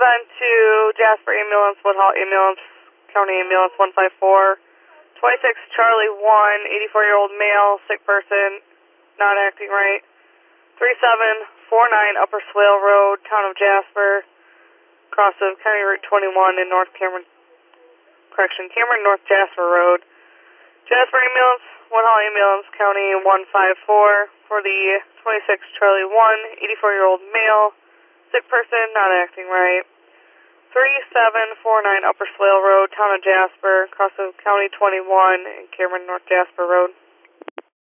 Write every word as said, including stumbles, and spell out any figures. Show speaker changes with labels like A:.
A: seven to Jasper Ambulance, Woodhull Ambulance, County Ambulance one five four. twenty-six Charlie one, eighty-four-year-old male, sick person, not acting right. three seven four nine Upper Swale Road, Town of Jasper, cross of County Route twenty-one in North Cameron, correction, Cameron North Jasper Road. Jasper Ambulance, Woodhull Ambulance, County one five four, for the twenty-six Charlie one, eighty-four-year-old male, sick person, not acting right. three seven four nine Upper Swale Road, Town of Jasper, cross of County twenty-one and Cameron North Jasper Road.